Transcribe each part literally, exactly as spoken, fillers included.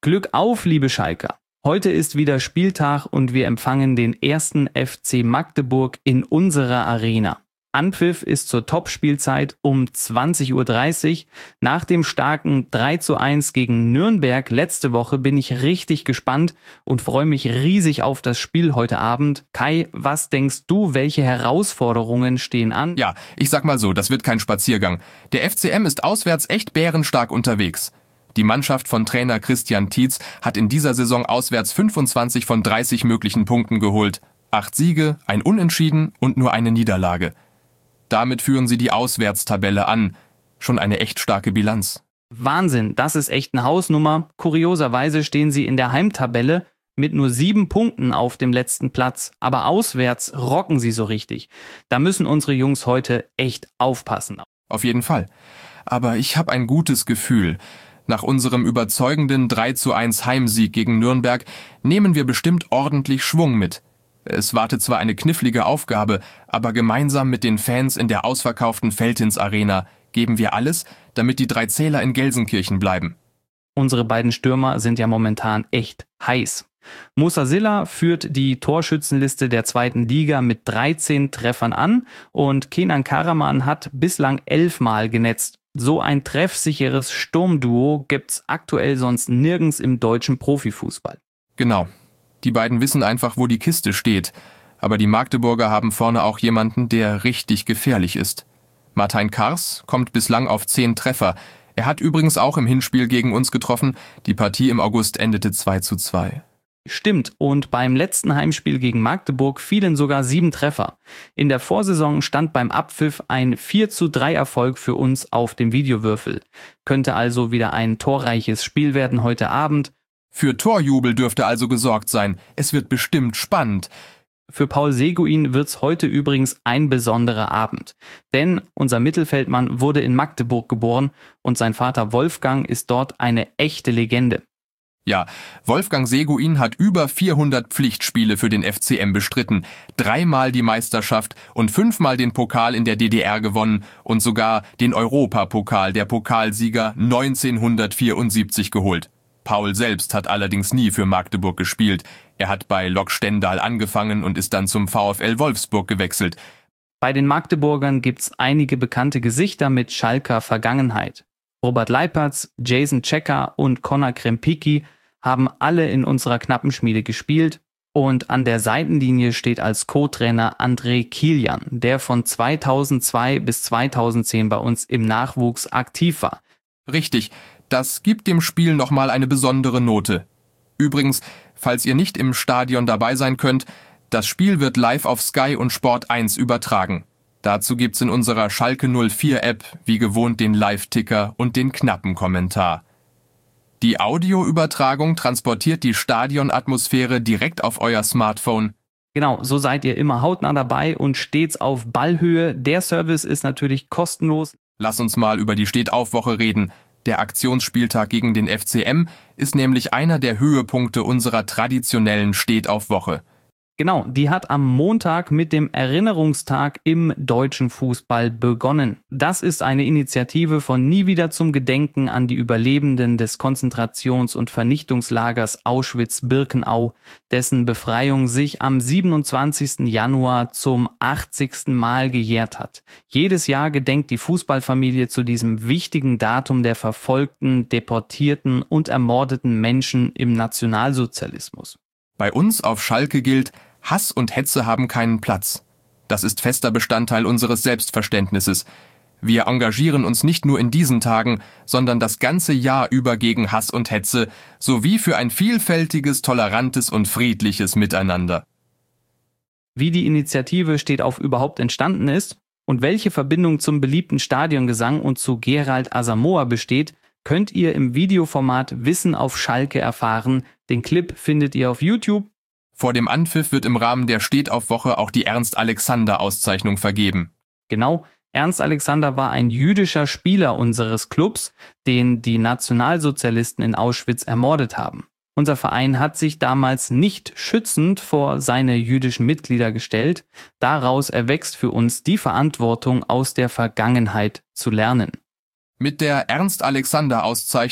Glück auf, liebe Schalker! Heute ist wieder Spieltag und wir empfangen den ersten F C Magdeburg in unserer Arena. Anpfiff ist zur Topspielzeit um zwanzig Uhr dreißig. Nach dem starken drei zu eins gegen Nürnberg letzte Woche bin ich richtig gespannt und freue mich riesig auf das Spiel heute Abend. Kai, was denkst du, welche Herausforderungen stehen an? Ja, ich sag mal so, das wird kein Spaziergang. Der F C M ist auswärts echt bärenstark unterwegs. Die Mannschaft von Trainer Christian Tietz hat in dieser Saison auswärts fünfundzwanzig von dreißig möglichen Punkten geholt. Acht Siege, ein Unentschieden und nur eine Niederlage. Damit führen sie die Auswärtstabelle an. Schon eine echt starke Bilanz. Wahnsinn, das ist echt eine Hausnummer. Kurioserweise stehen sie in der Heimtabelle mit nur sieben Punkten auf dem letzten Platz. Aber auswärts rocken sie so richtig. Da müssen unsere Jungs heute echt aufpassen. Auf jeden Fall. Aber ich habe ein gutes Gefühl. Nach unserem überzeugenden drei zu eins Heimsieg gegen Nürnberg nehmen wir bestimmt ordentlich Schwung mit. Es wartet zwar eine knifflige Aufgabe, aber gemeinsam mit den Fans in der ausverkauften Veltins Arena geben wir alles, damit die drei Zähler in Gelsenkirchen bleiben. Unsere beiden Stürmer sind ja momentan echt heiß. Musa Silla führt die Torschützenliste der zweiten Liga mit dreizehn Treffern an und Kenan Karaman hat bislang elfmal genetzt. So ein treffsicheres Sturmduo gibt's aktuell sonst nirgends im deutschen Profifußball. Genau. Die beiden wissen einfach, wo die Kiste steht. Aber die Magdeburger haben vorne auch jemanden, der richtig gefährlich ist. Martin Kars kommt bislang auf zehn Treffer. Er hat übrigens auch im Hinspiel gegen uns getroffen. Die Partie im August endete zwei zu zwei. Stimmt, und beim letzten Heimspiel gegen Magdeburg fielen sogar sieben Treffer. In der Vorsaison stand beim Abpfiff ein vier zu drei Erfolg für uns auf dem Videowürfel. Könnte also wieder ein torreiches Spiel werden heute Abend. Für Torjubel dürfte also gesorgt sein. Es wird bestimmt spannend. Für Paul Seguin wird's heute übrigens ein besonderer Abend. Denn unser Mittelfeldmann wurde in Magdeburg geboren und sein Vater Wolfgang ist dort eine echte Legende. Ja, Wolfgang Seguin hat über vierhundert Pflichtspiele für den F C M bestritten, dreimal die Meisterschaft und fünfmal den Pokal in der D D R gewonnen und sogar den Europapokal der Pokalsieger neunzehnhundertvierundsiebzig geholt. Paul selbst hat allerdings nie für Magdeburg gespielt. Er hat bei Lok Stendal angefangen und ist dann zum VfL Wolfsburg gewechselt. Bei den Magdeburgern gibt's einige bekannte Gesichter mit Schalker Vergangenheit. Robert Leipertz, Jason Checker und Conor Krempicki haben alle in unserer Knappenschmiede gespielt und an der Seitenlinie steht als Co-Trainer André Kilian, der von zweitausendzwei bis zweitausendzehn bei uns im Nachwuchs aktiv war. Richtig, das gibt dem Spiel nochmal eine besondere Note. Übrigens, falls ihr nicht im Stadion dabei sein könnt, das Spiel wird live auf Sky und Sport eins übertragen. Dazu gibt's in unserer Schalke null vier App wie gewohnt den Live-Ticker und den knappen Kommentar. Die Audioübertragung transportiert die Stadionatmosphäre direkt auf euer Smartphone. Genau, so seid ihr immer hautnah dabei und stets auf Ballhöhe. Der Service ist natürlich kostenlos. Lass uns mal über die Steht-auf-Woche reden. Der Aktionsspieltag gegen den F C M ist nämlich einer der Höhepunkte unserer traditionellen Steht-auf-Woche. Genau, die hat am Montag mit dem Erinnerungstag im deutschen Fußball begonnen. Das ist eine Initiative von Nie wieder zum Gedenken an die Überlebenden des Konzentrations- und Vernichtungslagers Auschwitz-Birkenau, dessen Befreiung sich am siebenundzwanzigsten Januar zum achtzigsten Mal gejährt hat. Jedes Jahr gedenkt die Fußballfamilie zu diesem wichtigen Datum der verfolgten, deportierten und ermordeten Menschen im Nationalsozialismus. Bei uns auf Schalke gilt, Hass und Hetze haben keinen Platz. Das ist fester Bestandteil unseres Selbstverständnisses. Wir engagieren uns nicht nur in diesen Tagen, sondern das ganze Jahr über gegen Hass und Hetze, sowie für ein vielfältiges, tolerantes und friedliches Miteinander. Wie die Initiative Steht auf überhaupt entstanden ist und welche Verbindung zum beliebten Stadiongesang und zu Gerald Asamoah besteht, könnt ihr im Videoformat Wissen auf Schalke erfahren. Den Clip findet ihr auf YouTube. Vor dem Anpfiff wird im Rahmen der Steht-auf-Woche auch die Ernst-Alexander-Auszeichnung vergeben. Genau, Ernst Alexander war ein jüdischer Spieler unseres Clubs, den die Nationalsozialisten in Auschwitz ermordet haben. Unser Verein hat sich damals nicht schützend vor seine jüdischen Mitglieder gestellt. Daraus erwächst für uns die Verantwortung, aus der Vergangenheit zu lernen. Mit der Ernst-Alexander-Auszeichnung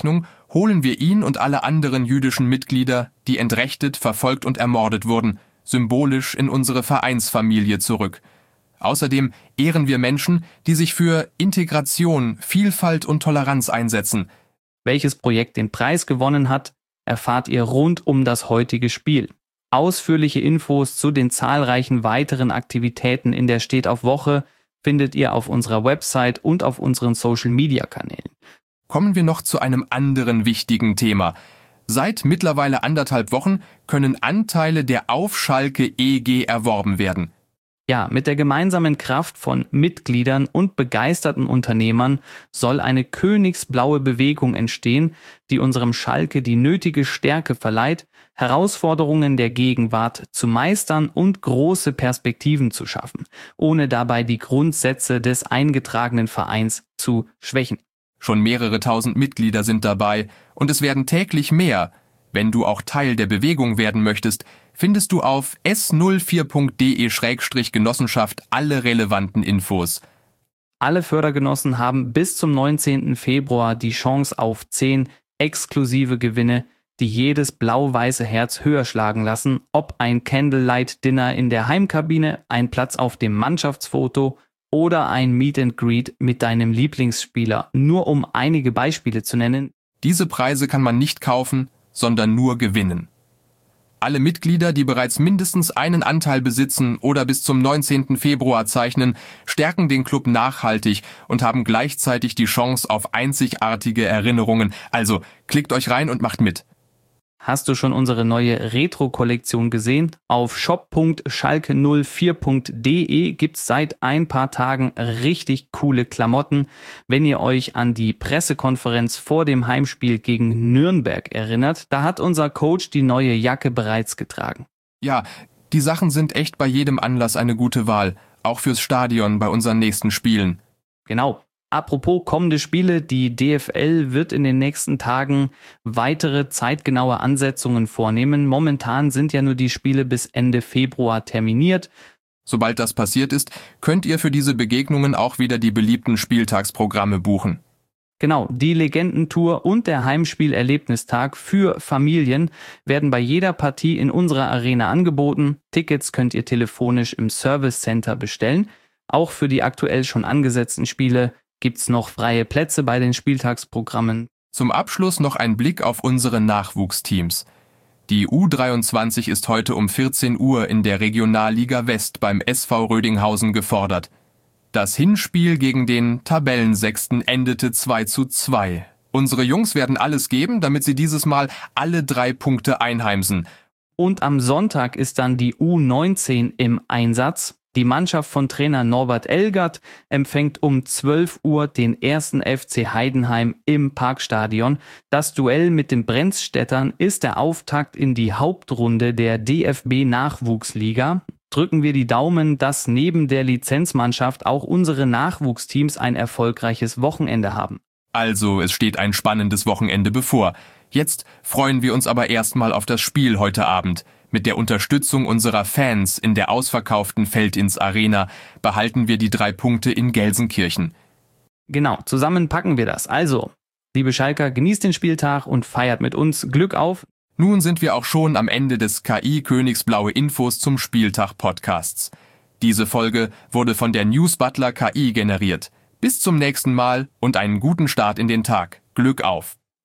holen wir ihn und alle anderen jüdischen Mitglieder, die entrechtet, verfolgt und ermordet wurden, symbolisch in unsere Vereinsfamilie zurück. Außerdem ehren wir Menschen, die sich für Integration, Vielfalt und Toleranz einsetzen. Welches Projekt den Preis gewonnen hat, erfahrt ihr rund um das heutige Spiel. Ausführliche Infos zu den zahlreichen weiteren Aktivitäten in der Steht auf Woche findet ihr auf unserer Website und auf unseren Social-Media-Kanälen. Kommen wir noch zu einem anderen wichtigen Thema. Seit mittlerweile anderthalb Wochen können Anteile der Auf Schalke E G erworben werden. Ja, mit der gemeinsamen Kraft von Mitgliedern und begeisterten Unternehmern soll eine königsblaue Bewegung entstehen, die unserem Schalke die nötige Stärke verleiht, Herausforderungen der Gegenwart zu meistern und große Perspektiven zu schaffen, ohne dabei die Grundsätze des eingetragenen Vereins zu schwächen. Schon mehrere tausend Mitglieder sind dabei und es werden täglich mehr. Wenn du auch Teil der Bewegung werden möchtest, findest du auf s null vier punkt de Schrägstrich Genossenschaft alle relevanten Infos. Alle Fördergenossen haben bis zum neunzehnten Februar die Chance auf zehn exklusive Gewinne, die jedes blau-weiße Herz höher schlagen lassen, ob ein Candlelight-Dinner in der Heimkabine, ein Platz auf dem Mannschaftsfoto oder ein Meet and Greet mit deinem Lieblingsspieler, nur um einige Beispiele zu nennen. Diese Preise kann man nicht kaufen, sondern nur gewinnen. Alle Mitglieder, die bereits mindestens einen Anteil besitzen oder bis zum neunzehnten Februar zeichnen, stärken den Club nachhaltig und haben gleichzeitig die Chance auf einzigartige Erinnerungen. Also klickt euch rein und macht mit. Hast du schon unsere neue Retro-Kollektion gesehen? Auf shop punkt schalke null vier punkt de gibt's seit ein paar Tagen richtig coole Klamotten. Wenn ihr euch an die Pressekonferenz vor dem Heimspiel gegen Nürnberg erinnert, da hat unser Coach die neue Jacke bereits getragen. Ja, die Sachen sind echt bei jedem Anlass eine gute Wahl, auch fürs Stadion bei unseren nächsten Spielen. Genau. Apropos kommende Spiele, die D F L wird in den nächsten Tagen weitere zeitgenaue Ansetzungen vornehmen. Momentan sind ja nur die Spiele bis Ende Februar terminiert. Sobald das passiert ist, könnt ihr für diese Begegnungen auch wieder die beliebten Spieltagsprogramme buchen. Genau, die Legendentour und der Heimspielerlebnistag für Familien werden bei jeder Partie in unserer Arena angeboten. Tickets könnt ihr telefonisch im Service Center bestellen. Auch für die aktuell schon angesetzten Spiele gibt's noch freie Plätze bei den Spieltagsprogrammen. Zum Abschluss noch ein Blick auf unsere Nachwuchsteams. Die U dreiundzwanzig ist heute um vierzehn Uhr in der Regionalliga West beim S V Rödinghausen gefordert. Das Hinspiel gegen den Tabellensechsten endete zwei zu zwei. Unsere Jungs werden alles geben, damit sie dieses Mal alle drei Punkte einheimsen. Und am Sonntag ist dann die U neunzehn im Einsatz. Die Mannschaft von Trainer Norbert Elgert empfängt um zwölf Uhr den ersten F C Heidenheim im Parkstadion. Das Duell mit den Brenzstädtern ist der Auftakt in die Hauptrunde der D F B-Nachwuchsliga. Drücken wir die Daumen, dass neben der Lizenzmannschaft auch unsere Nachwuchsteams ein erfolgreiches Wochenende haben. Also, es steht ein spannendes Wochenende bevor. Jetzt freuen wir uns aber erstmal auf das Spiel heute Abend. Mit der Unterstützung unserer Fans in der ausverkauften Feldins Arena behalten wir die drei Punkte in Gelsenkirchen. Genau, zusammen packen wir das. Also, liebe Schalker, genießt den Spieltag und feiert mit uns. Glück auf! Nun sind wir auch schon am Ende des K I Königsblaue Infos zum Spieltag Podcasts. Diese Folge wurde von der News Butler K I generiert. Bis zum nächsten Mal und einen guten Start in den Tag. Glück auf!